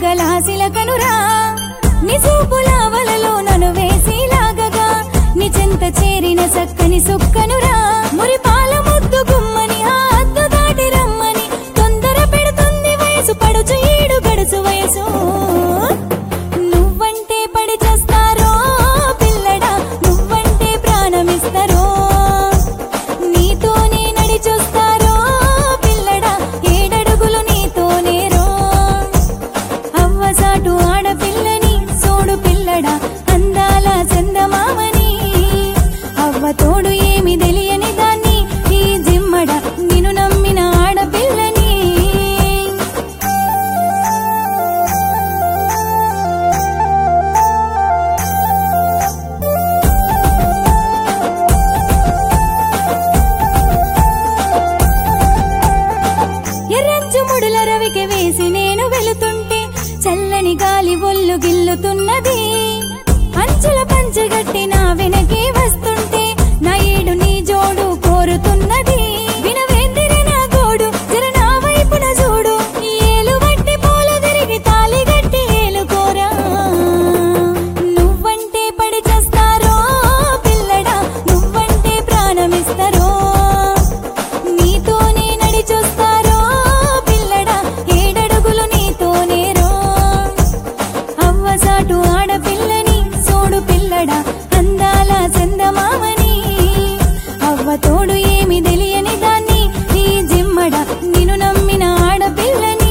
బుగ్గలాసిల కనురా నిజూపుల వలలో నన్ను వేసి లాగగా నిజంత చేరిన సక్కని సుక్కనురా మురిపాల ముద్దు గుమ్మని ఆ అద్దు దాటి రమ్మని తొందర పెడుతుంది వయసు పడుచు ఈడు గడుసు వయసు నువ్వంటే పడి చేస్తారో పిల్లడా నువ్వంటే ప్రాణమిస్తారో నీతోనే నడి చూస్తారో పిల్లడా ఏడడుగులు నీతోనేరో అవ్వసాటు ఆడపిల్లని సోడు పిల్లడా అందాల చందమామని అవ్వ తోడు ఏమి తెలియని దాన్ని ఈ జిమ్మడ నిన్ను నమ్మిన ఆడపిల్లని ఎర్రంచు ముడుల రవికి వేసి నేను వెళుతుంటే చల్లని గాలి ఒళ్ళు గిల్లుతున్నది అంచుల పంచగట్టి నా వెనకే వస్తుంటే నా ఈడు నీ జోడు కోరుతున్నది వినవేందిరి నా గోడు జర నా వైపున చూడు ఏలు వట్టి పూలు తిరిగి తాలి గట్టి ఏలుకోరా నువ్వంటే పడి చేస్తారో పిల్లడా నువ్వంటే ప్రాణమిస్తారో నీతోనే నడి చూస్తారో పిల్లడా ఏడడుగులు నీతోనేరో అవ్వసాటు ఆడపిల్లని సోడు పిల్లడా అందాల చందమామని అవ్వ తోడు ఏమి తెలియని దాన్ని ఈ జిమ్మడ నిన్ను నమ్మిన ఆడపిల్లని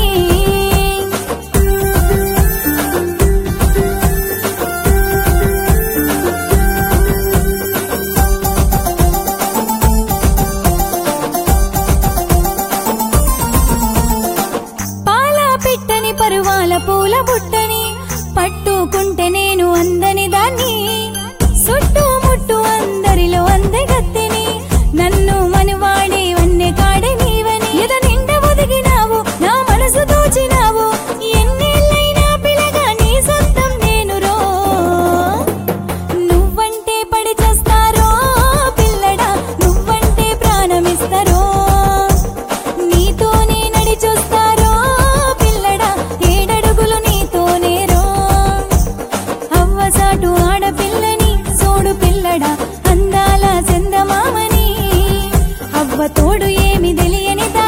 పాల పిట్టని పరువాల పూల బుట్టని పట్టుకుంటే నేను అందని దాన్ని చుట్టుముట్టు అందరిలో అందగత్తెని నన్ను మనువాడే వన్నె కాడే నీవని ఎద నిండ ఒదిగినావు నా మనసు దోచినావు ఎన్నేళ్ళైనా పిలగా నీ సొంతం నేను రో నువ్వంటే పడి చేస్తారో పిల్లడా నువ్వంటే ప్రాణమిస్తారో నీతోనే నడి చూస్తారో పిల్లడా ఏడడుగులు నీతోనేరో అవ్వసాటు ఆడపిల్లని సోడు పిల్లడా అందాల చందమామని అవ్వ తోడు ఏమి తెలియని